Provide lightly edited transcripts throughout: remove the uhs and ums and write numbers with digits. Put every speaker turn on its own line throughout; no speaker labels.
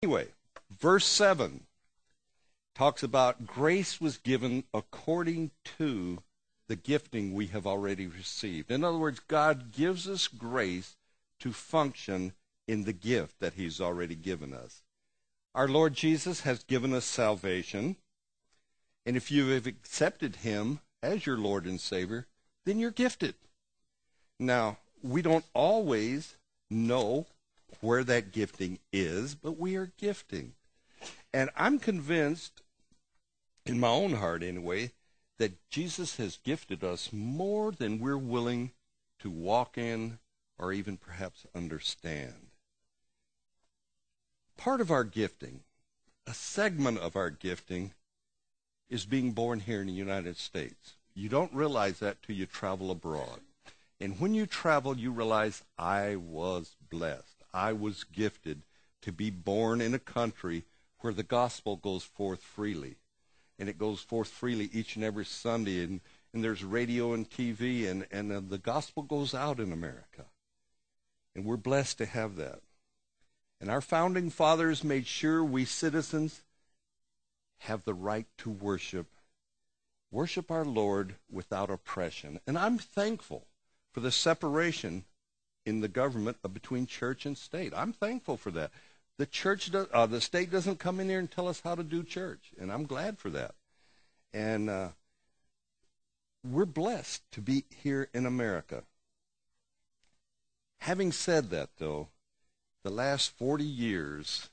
Anyway, verse 7 talks about grace was given according to the gifting we have already received. In other words, God gives us grace to function in the gift that he's already given us. Our Lord Jesus has given us salvation, and if you have accepted him as your Lord and Savior, then you're gifted. Now, we don't always know where that gifting is, but we are gifting. And I'm convinced, in my own heart anyway, that Jesus has gifted us more than we're willing to walk in or even perhaps understand. Part of our gifting, a segment of our gifting, is being born here in the United States. You don't realize that till you travel abroad. And when you travel, you realize I was blessed. I was gifted to be born in a country where the gospel goes forth freely. And it goes forth freely each and every Sunday. And there's radio and TV, and the gospel goes out in America. And we're blessed to have that. And our founding fathers made sure we citizens have the right to worship our Lord without oppression. And I'm thankful for the separation in the government between church and state. I'm thankful for that. The state doesn't come in here and tell us how to do church, and I'm glad for that. And we're blessed to be here in America. Having said that, though, the last 40 years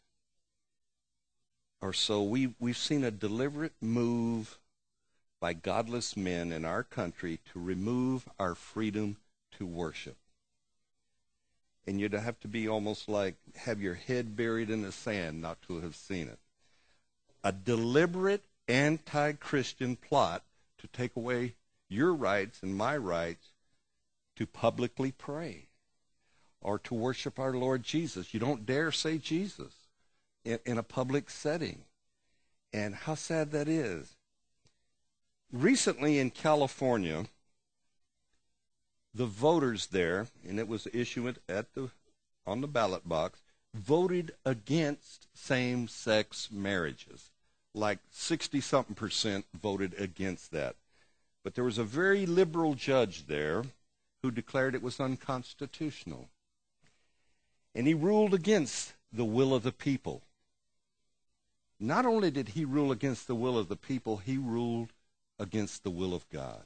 or so, we've seen a deliberate move by godless men in our country to remove our freedom to worship. And you'd have to be almost like have your head buried in the sand not to have seen it. A deliberate anti-Christian plot to take away your rights and my rights to publicly pray or to worship our Lord Jesus. You don't dare say Jesus in a public setting. And how sad that is. Recently in California, the voters there, and it was issued on the ballot box, voted against same-sex marriages. Like 60-something% voted against that. But there was a very liberal judge there who declared it was unconstitutional. And he ruled against the will of the people. Not only did he rule against the will of the people, he ruled against the will of God.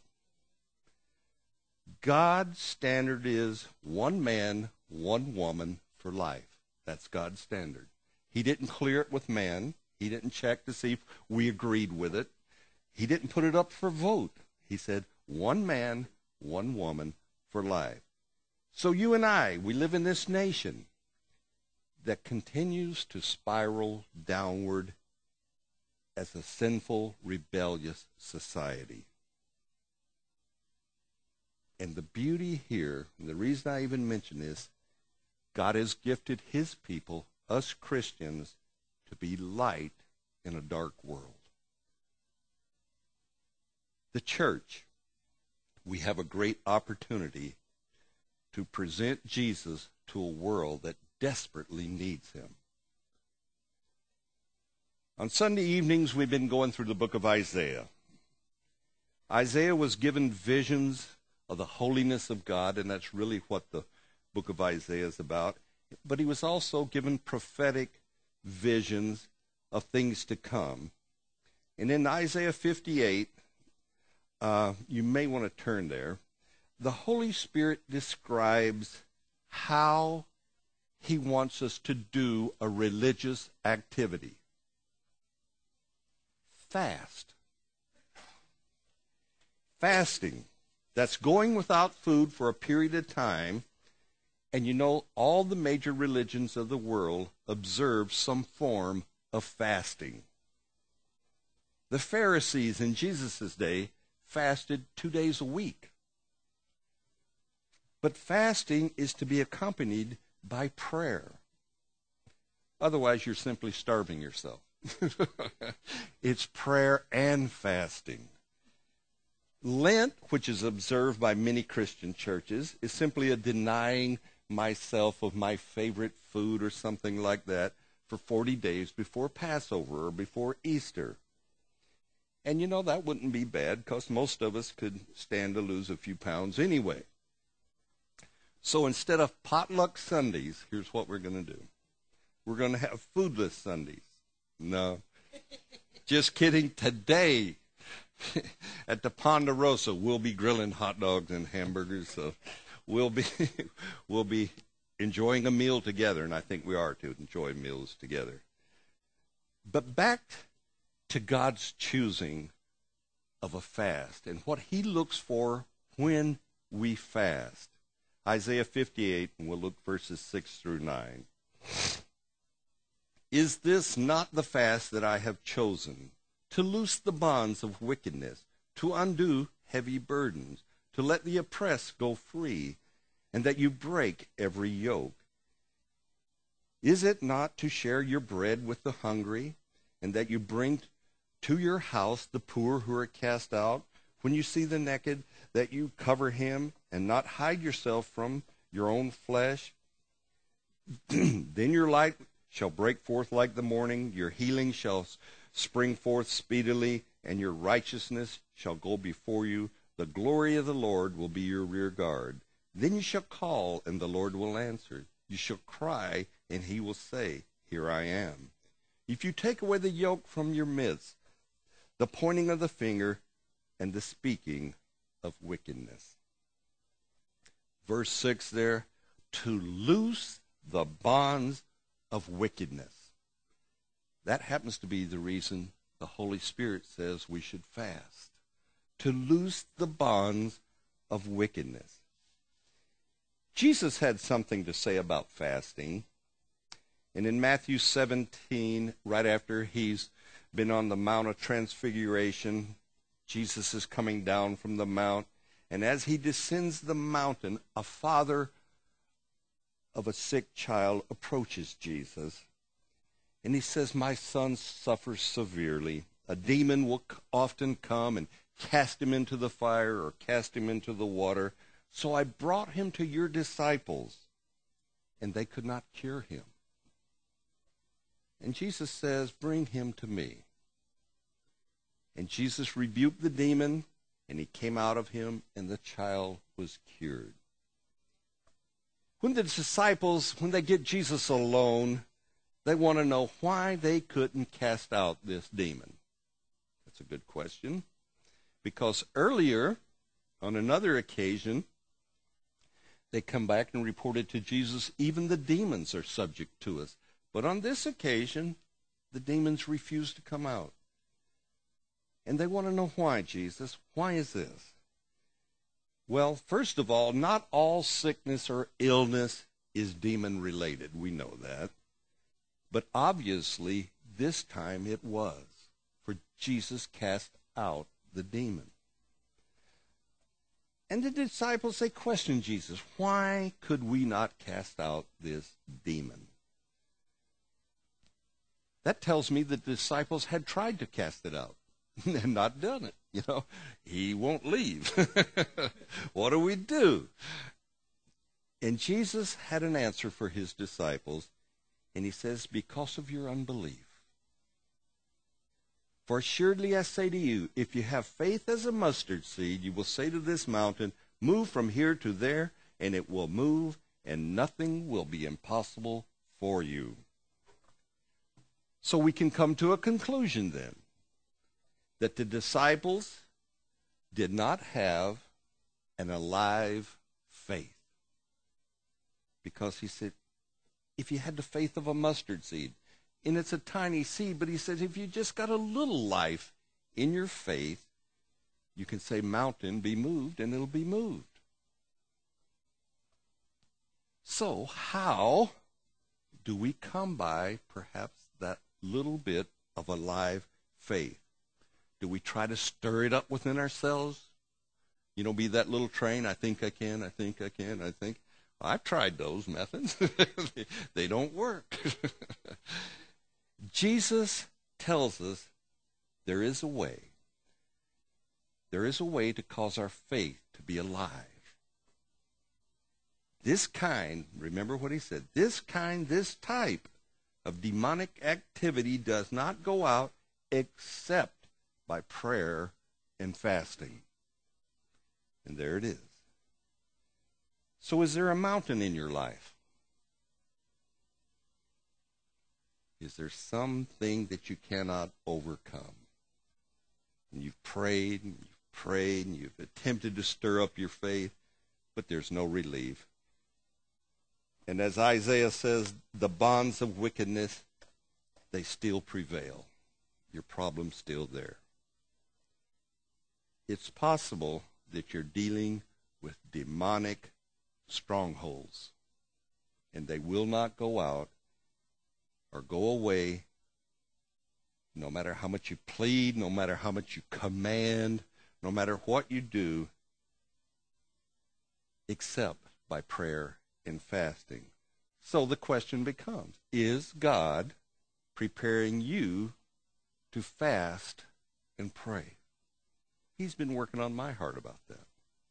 God's standard is one man, one woman for life. That's God's standard. He didn't clear it with man. He didn't check to see if we agreed with it. He didn't put it up for vote. He said one man, one woman for life. So you and I, we live in this nation that continues to spiral downward as a sinful, rebellious society. And the beauty here, and the reason I even mention this, God has gifted his people, us Christians, to be light in a dark world. The church, we have a great opportunity to present Jesus to a world that desperately needs him. On Sunday evenings, we've been going through the book of Isaiah. Isaiah was given visions of the holiness of God, and that's really what the book of Isaiah is about. But he was also given prophetic visions of things to come. And in Isaiah 58, you may want to turn there, the Holy Spirit describes how he wants us to do a religious activity. Fast. Fasting. That's going without food for a period of time. And you know, all the major religions of the world observe some form of fasting. The Pharisees in Jesus' day fasted 2 days a week. But fasting is to be accompanied by prayer. Otherwise, you're simply starving yourself. It's prayer and fasting. Lent, which is observed by many Christian churches, is simply a denying myself of my favorite food or something like that for 40 days before Passover or before Easter. And you know, that wouldn't be bad because most of us could stand to lose a few pounds anyway. So instead of potluck Sundays, here's what we're going to do. We're going to have foodless Sundays. No, just kidding. Today at the Ponderosa, we'll be grilling hot dogs and hamburgers. So we'll be enjoying a meal together, and I think we are to enjoy meals together. But back to God's choosing of a fast and what he looks for when we fast. Isaiah 58, and we'll look verses 6 through 9. Is this not the fast that I have chosen, to loose the bonds of wickedness, to undo heavy burdens, to let the oppressed go free, and that you break every yoke? Is it not to share your bread with the hungry, and that you bring to your house the poor who are cast out? When you see the naked, that you cover him, and not hide yourself from your own flesh? Then your light shall break forth like the morning, your healing shall spring forth speedily, and your righteousness shall go before you. The glory of the Lord will be your rear guard. Then you shall call, and the Lord will answer. You shall cry, and he will say, Here I am. If you take away the yoke from your midst, the pointing of the finger, and the speaking of wickedness. Verse 6 there, to loose the bonds of wickedness. That happens to be the reason the Holy Spirit says we should fast. To loose the bonds of wickedness. Jesus had something to say about fasting. And in Matthew 17, right after he's been on the Mount of Transfiguration, Jesus is coming down from the mount. And as he descends the mountain, a father of a sick child approaches Jesus. And he says, my son suffers severely. A demon will often come and cast him into the fire or cast him into the water. So I brought him to your disciples, and they could not cure him. And Jesus says, bring him to me. And Jesus rebuked the demon, and he came out of him, and the child was cured. When the disciples, when they get Jesus alone, they want to know why they couldn't cast out this demon. That's a good question. Because earlier, on another occasion, they come back and reported to Jesus, even the demons are subject to us. But on this occasion, the demons refused to come out. And they want to know why, Jesus. Why is this? Well, first of all, not all sickness or illness is demon-related. We know that. But obviously, this time it was. For Jesus cast out the demon. And the disciples, they questioned Jesus. Why could we not cast out this demon? That tells me the disciples had tried to cast it out and not done it. You know, he won't leave. What do we do? And Jesus had an answer for his disciples, and he says, because of your unbelief. For assuredly I say to you, if you have faith as a mustard seed, you will say to this mountain, move from here to there, and it will move, and nothing will be impossible for you. So we can come to a conclusion then, that the disciples did not have an alive faith. Because he said, if you had the faith of a mustard seed, and it's a tiny seed, but he says if you just got a little life in your faith, you can say, mountain, be moved, and it'll be moved. So how do we come by perhaps that little bit of alive faith? Do we try to stir it up within ourselves? You know, be that little train, I think I can, I think I can, I think. I've tried those methods. They don't work. Jesus tells us there is a way. There is a way to cause our faith to be alive. This kind, remember what he said, this kind, this type of demonic activity does not go out except by prayer and fasting. And there it is. So is there a mountain in your life? Is there something that you cannot overcome? And you've prayed and you've prayed and you've attempted to stir up your faith, but there's no relief. And as Isaiah says, the bonds of wickedness, they still prevail. Your problem's still there. It's possible that you're dealing with demonic strongholds, and they will not go out or go away no matter how much you plead, no matter how much you command, no matter what you do, except by prayer and fasting. So the question becomes, is God preparing you to fast and pray? He's been working on my heart about that.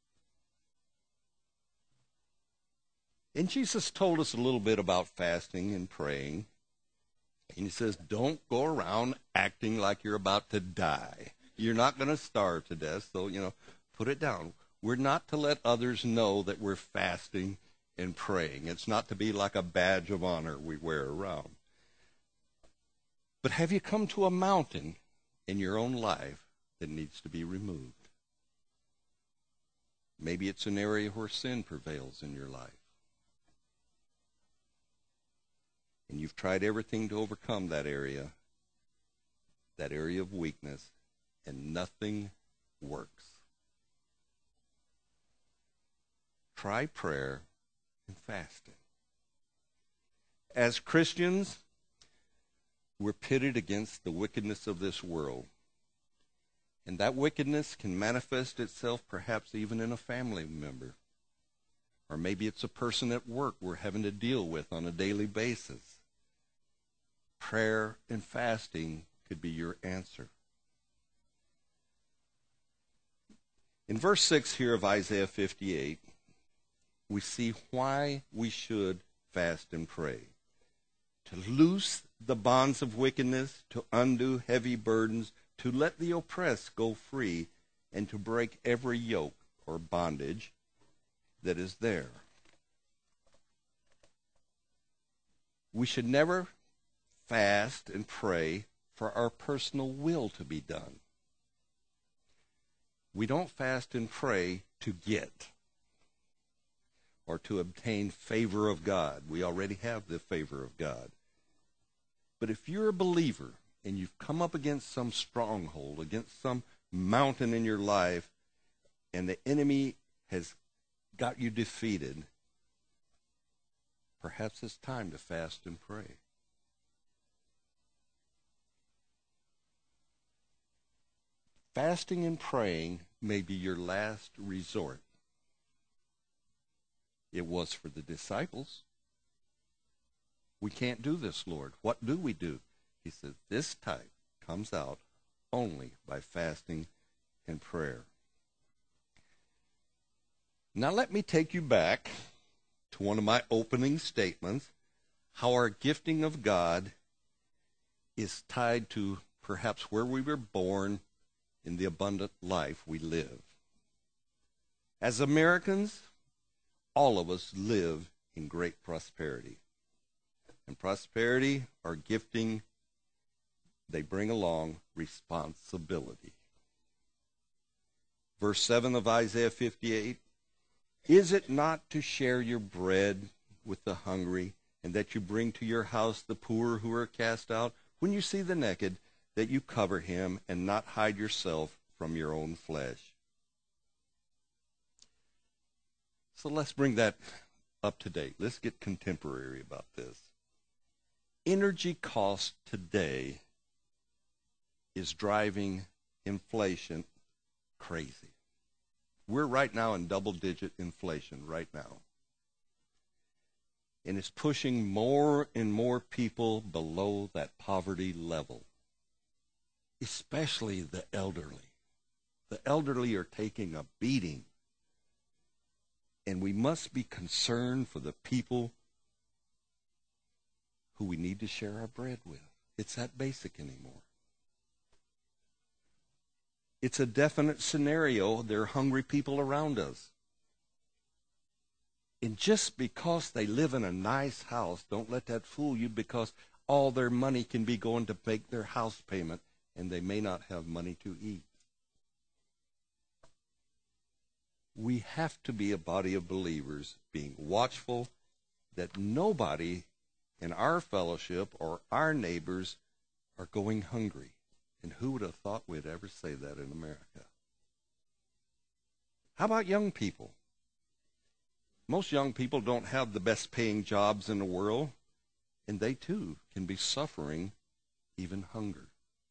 And Jesus told us a little bit about fasting and praying. And he says, don't go around acting like you're about to die. You're not going to starve to death, so, put it down. We're not to let others know that we're fasting and praying. It's not to be like a badge of honor we wear around. But have you come to a mountain in your own life that needs to be removed? Maybe it's an area where sin prevails in your life. And you've tried everything to overcome that area of weakness, and nothing works. Try prayer and fasting. As Christians, we're pitted against the wickedness of this world. And that wickedness can manifest itself perhaps even in a family member. Or maybe it's a person at work we're having to deal with on a daily basis. Prayer and fasting could be your answer. In verse 6 here of Isaiah 58, we see why we should fast and pray. To loose the bonds of wickedness, to undo heavy burdens, to let the oppressed go free, and to break every yoke or bondage that is there. We should never fast and pray for our personal will to be done. We don't fast and pray to get or to obtain favor of God. We already have the favor of God. But if you're a believer and you've come up against some stronghold, against some mountain in your life, and the enemy has got you defeated, perhaps it's time to fast and pray. Fasting and praying may be your last resort. It was for the disciples. We can't do this, Lord. What do we do? He says, this type comes out only by fasting and prayer. Now let me take you back to one of my opening statements, how our gifting of God is tied to perhaps where we were born in the abundant life we live. As Americans, all of us live in great prosperity. And prosperity, our gifting, they bring along responsibility. Verse 7 of Isaiah 58, is it not to share your bread with the hungry, and that you bring to your house the poor who are cast out? When you see the naked, that you cover him and not hide yourself from your own flesh. So let's bring that up to date. Let's get contemporary about this. Energy cost today is driving inflation crazy. We're right now in double-digit inflation right now. And it's pushing more and more people below that poverty level, especially the elderly. The elderly are taking a beating. And we must be concerned for the people who we need to share our bread with. It's that basic anymore. It's a definite scenario. There are hungry people around us. And just because they live in a nice house, don't let that fool you, because all their money can be going to make their house payment, and they may not have money to eat. We have to be a body of believers being watchful that nobody in our fellowship or our neighbors are going hungry. And who would have thought we'd ever say that in America? How about young people? Most young people don't have the best paying jobs in the world, and they too can be suffering even hunger.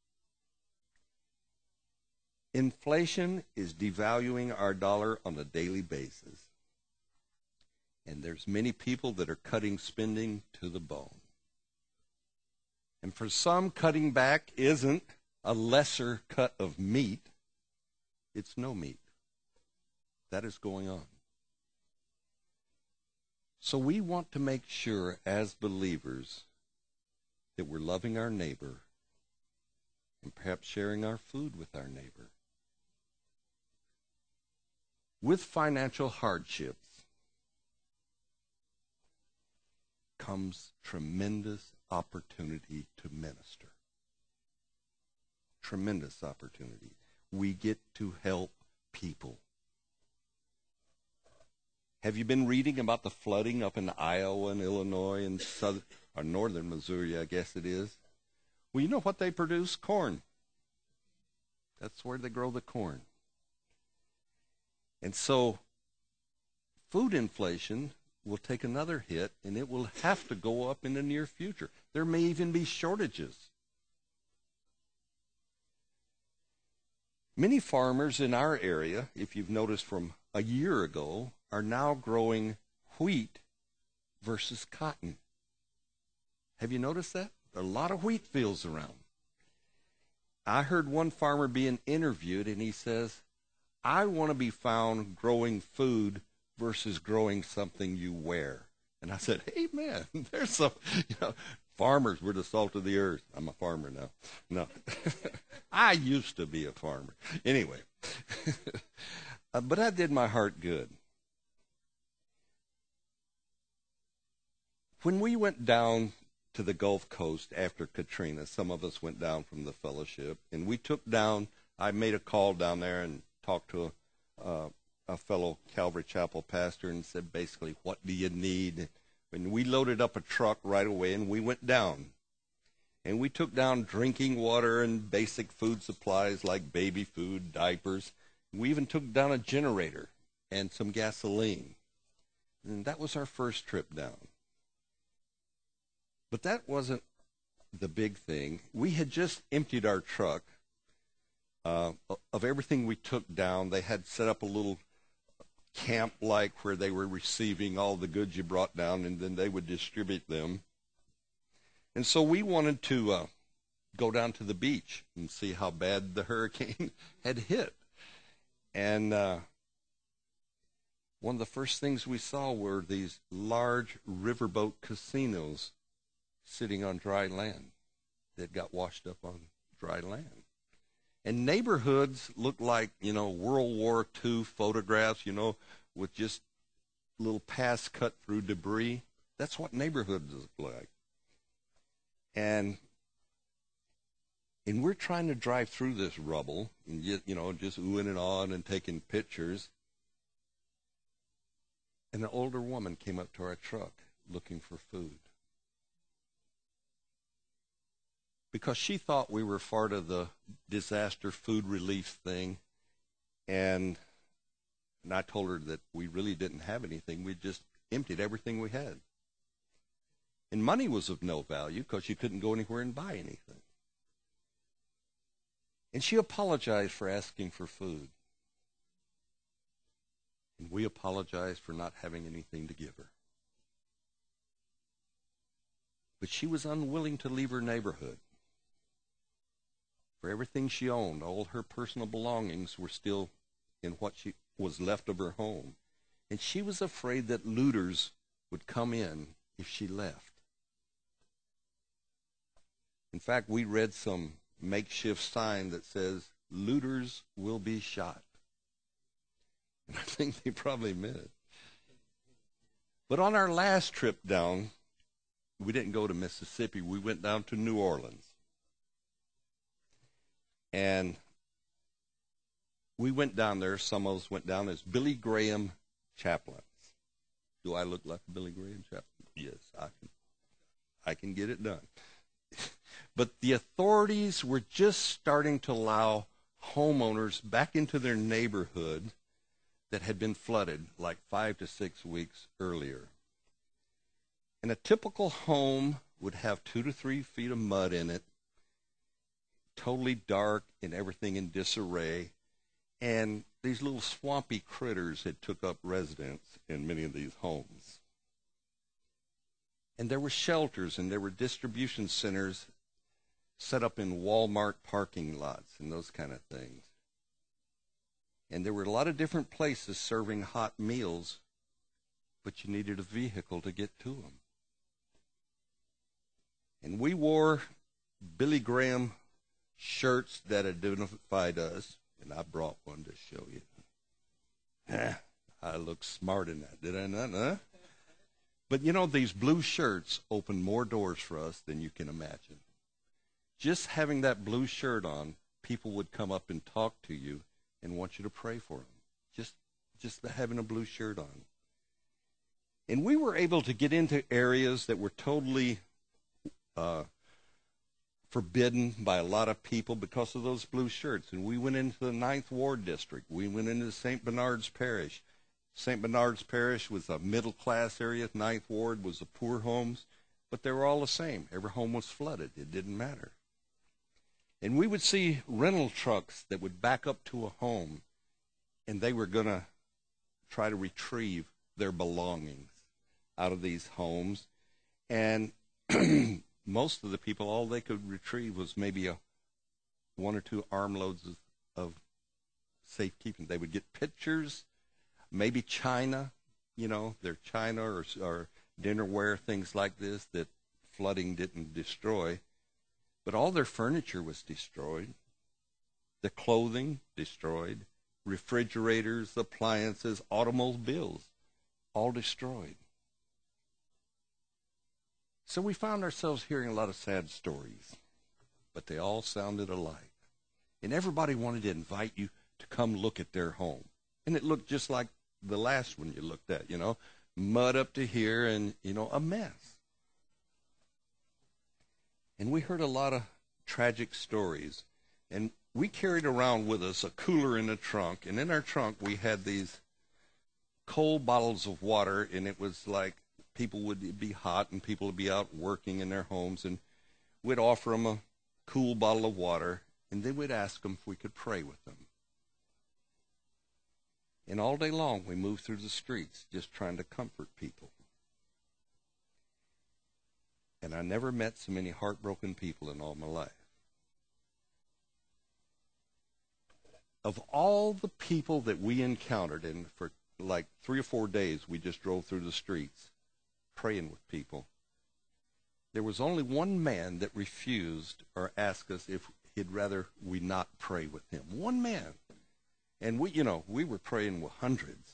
Inflation is devaluing our dollar on a daily basis. And there's many people that are cutting spending to the bone. And for some, cutting back isn't a lesser cut of meat. It's no meat. That is going on. So we want to make sure as believers that we're loving our neighbor and perhaps sharing our food with our neighbor. With financial hardships comes tremendous opportunity to minister. Tremendous opportunity. We get to help people. Have you been reading about the flooding up in Iowa and Illinois and northern Missouri, I guess it is? Well, you know what they produce? Corn. That's where they grow the corn. And so food inflation will take another hit, and it will have to go up in the near future. There may even be shortages. Many farmers in our area, if you've noticed from a year ago, are now growing wheat versus cotton. Have you noticed that? There are a lot of wheat fields around. I heard one farmer being interviewed, and he says, I want to be found growing food versus growing something you wear. And I said, hey, man, there's some, farmers, we're the salt of the earth. I'm a farmer now. No, I used to be a farmer. Anyway, but that did my heart good. When we went down to the Gulf Coast after Katrina, some of us went down from the fellowship, and we took down, I made a call down there and talked to a fellow Calvary Chapel pastor and said, basically, what do you need? And we loaded up a truck right away, and we went down. And we took down drinking water and basic food supplies like baby food, diapers. We even took down a generator and some gasoline. And that was our first trip down. But that wasn't the big thing. We had just emptied our truck of everything we took down. They had set up a little camp-like where they were receiving all the goods you brought down, and then they would distribute them. And so we wanted to go down to the beach and see how bad the hurricane had hit. And one of the first things we saw were these large riverboat casinos sitting on dry land that got washed up on dry land. And neighborhoods looked like, World War II photographs, with just little paths cut through debris. That's what neighborhoods look like. And we're trying to drive through this rubble and just oohing and awing and taking pictures. And an older woman came up to our truck looking for food. Because she thought we were part of the disaster food relief thing. And I told her that we really didn't have anything. We just emptied everything we had. And money was of no value because you couldn't go anywhere and buy anything. And she apologized for asking for food. And we apologized for not having anything to give her. But she was unwilling to leave her neighborhood. For everything she owned, all her personal belongings were still in what was left of her home. And she was afraid that looters would come in if she left. In fact, we read some makeshift sign that says, "Looters will be shot." And I think they probably meant it. But on our last trip down, we didn't go to Mississippi. We went down to New Orleans. And we went down there. Some of us went down as Billy Graham chaplains. Do I look like a Billy Graham chaplain? Yes, I can get it done. But the authorities were just starting to allow homeowners back into their neighborhood that had been flooded like 5 to 6 weeks earlier. And a typical home would have 2 to 3 feet of mud in it, totally dark and everything in disarray. And these little swampy critters had took up residence in many of these homes. And there were shelters and there were distribution centers set up in Walmart parking lots and those kind of things. And there were a lot of different places serving hot meals, but you needed a vehicle to get to them. And we wore Billy Graham shirts that identified us, and I brought one to show you. I look smart in that, did I not? Huh? But you know, these blue shirts opened more doors for us than you can imagine. Just having that blue shirt on, people would come up and talk to you and want you to pray for them. Just having a blue shirt on. And we were able to get into areas that were totally forbidden by a lot of people because of those blue shirts. And we went into the 9th Ward District. We went into St. Bernard's Parish. St. Bernard's Parish was a middle-class area. 9th Ward was the poor homes. But they were all the same. Every home was flooded. It didn't matter. And we would see rental trucks that would back up to a home, and they were going to try to retrieve their belongings out of these homes. And most of the people, all they could retrieve was maybe 1 or 2 armloads of safekeeping. They would get pictures, maybe china, their china or dinnerware, things like this that flooding didn't destroy. But all their furniture was destroyed. The clothing destroyed. Refrigerators, appliances, automobiles, all destroyed. So we found ourselves hearing a lot of sad stories, but they all sounded alike. And everybody wanted to invite you to come look at their home. And it looked just like the last one you looked at, mud up to here and, a mess. And we heard a lot of tragic stories. And we carried around with us a cooler in the trunk. And in our trunk, we had these cold bottles of water. And it was like people would be hot and people would be out working in their homes. And we'd offer them a cool bottle of water. And then we'd ask them if we could pray with them. And all day long, we moved through the streets just trying to comfort people. And I never met so many heartbroken people in all my life. Of all the people that we encountered, and for like 3 or 4 days we just drove through the streets praying with people, there was only one man that refused or asked us if he'd rather we not pray with him. One man. And we were praying with hundreds.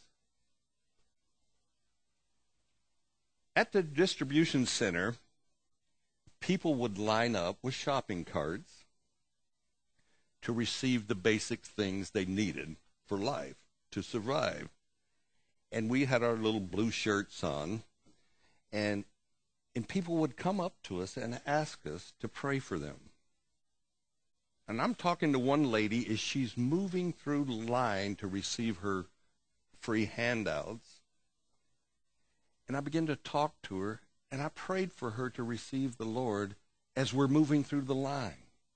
At the distribution center, people would line up with shopping carts to receive the basic things they needed for life, to survive. And we had our little blue shirts on, and people would come up to us and ask us to pray for them. And I'm talking to one lady as she's moving through the line to receive her free handouts. And I began to talk to her, and I prayed for her to receive the Lord as we're moving through the line.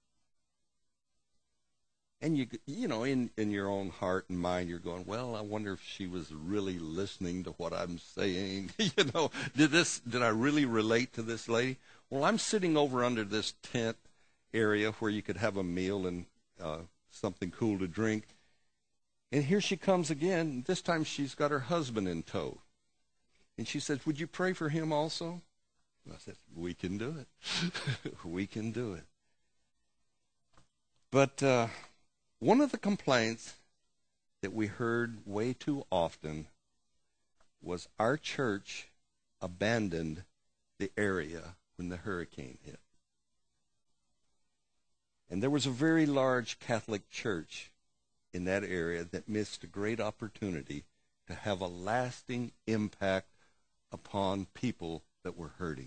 And in your own heart and mind, you're going, well, I wonder if she was really listening to what I'm saying. Did I really relate to this lady? Well, I'm sitting over under this tent area where you could have a meal and something cool to drink. And here she comes again. This time she's got her husband in tow. And she says, would you pray for him also? And I said, we can do it. We can do it. But one of the complaints that we heard way too often was our church abandoned the area when the hurricane hit. And there was a very large Catholic church in that area that missed a great opportunity to have a lasting impact upon people that were hurting.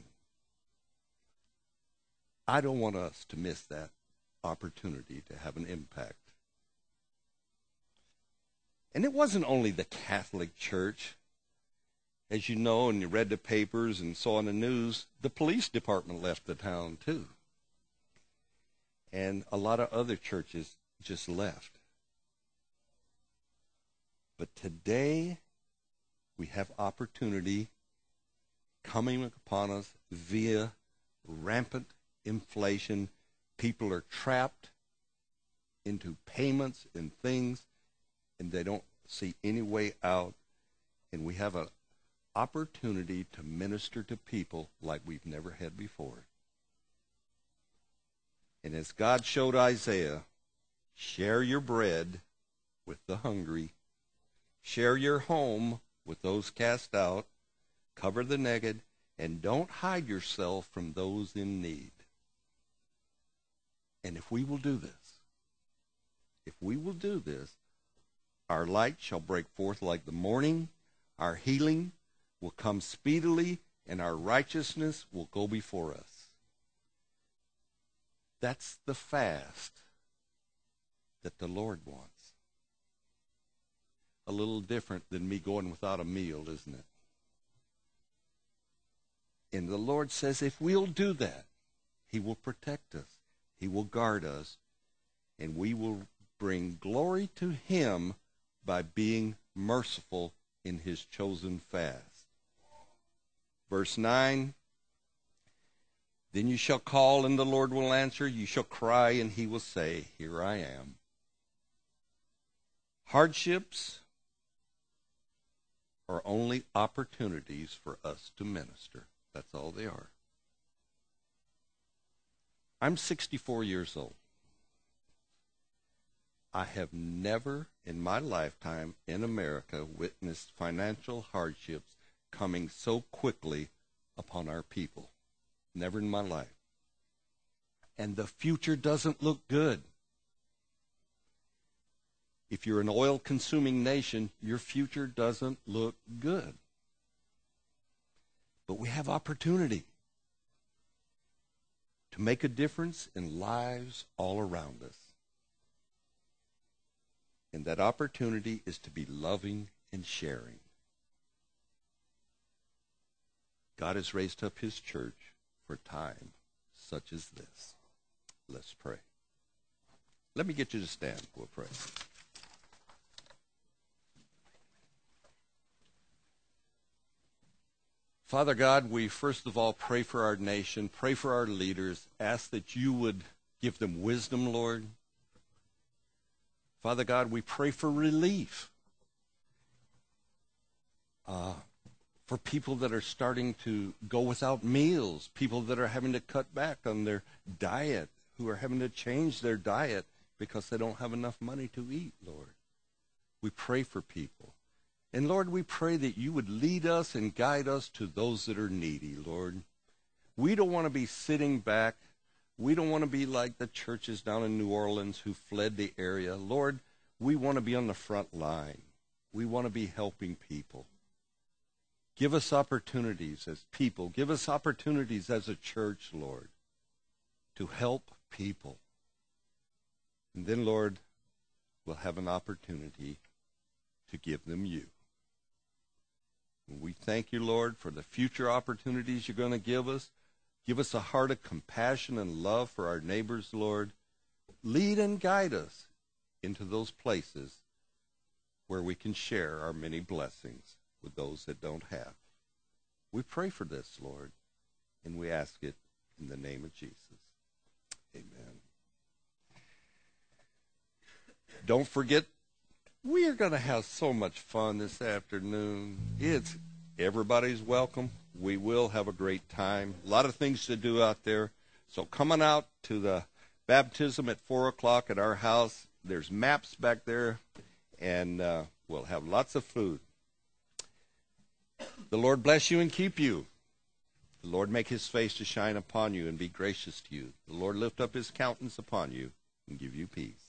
I don't want us to miss that opportunity to have an impact. And it wasn't only the Catholic Church. As you know, and you read the papers and saw on the news, the police department left the town too. And a lot of other churches just left. But today, we have opportunity coming upon us via rampant inflation. People are trapped into payments and things, and they don't see any way out. And we have an opportunity to minister to people like we've never had before. And as God showed Isaiah, share your bread with the hungry, share your home with those cast out, cover the naked, and don't hide yourself from those in need. And if we will do this, our light shall break forth like the morning, our healing will come speedily, and our righteousness will go before us. That's the fast that the Lord wants. A little different than me going without a meal, isn't it? And the Lord says if we'll do that, He will protect us. He will guard us. And we will bring glory to Him by being merciful in His chosen fast. Verse 9, then you shall call and the Lord will answer. You shall cry and He will say, here I am. Hardships are only opportunities for us to minister. That's all they are. I'm 64 years old. I have never in my lifetime in America witnessed financial hardships coming so quickly upon our people. Never in my life. And the future doesn't look good. If you're an oil-consuming nation, your future doesn't look good. But we have opportunity to make a difference in lives all around us. And that opportunity is to be loving and sharing. God has raised up His church for time such as this. Let's pray. Let me get you to stand. We'll pray. Father God, we first of all pray for our nation, pray for our leaders, ask that you would give them wisdom, Lord. Father God, we pray for relief for people that are starting to go without meals, people that are having to cut back on their diet, who are having to change their diet because they don't have enough money to eat, Lord. We pray for people. And Lord, we pray that you would lead us and guide us to those that are needy, Lord. We don't want to be sitting back. We don't want to be like the churches down in New Orleans who fled the area. Lord, we want to be on the front line. We want to be helping people. Give us opportunities as people. Give us opportunities as a church, Lord, to help people. And then, Lord, we'll have an opportunity to give them you. And we thank you, Lord, for the future opportunities you're going to give us. Give us a heart of compassion and love for our neighbors, Lord. Lead and guide us into those places where we can share our many blessings with those that don't have. We pray for this, Lord, and we ask it in the name of Jesus. Amen. Don't forget, we are going to have so much fun this afternoon. Everybody's welcome. We will have a great time. A lot of things to do out there. So come on out to the baptism at 4 o'clock at our house. There's maps back there, and we'll have lots of food. The Lord bless you and keep you. The Lord make his face to shine upon you and be gracious to you. The Lord lift up his countenance upon you and give you peace.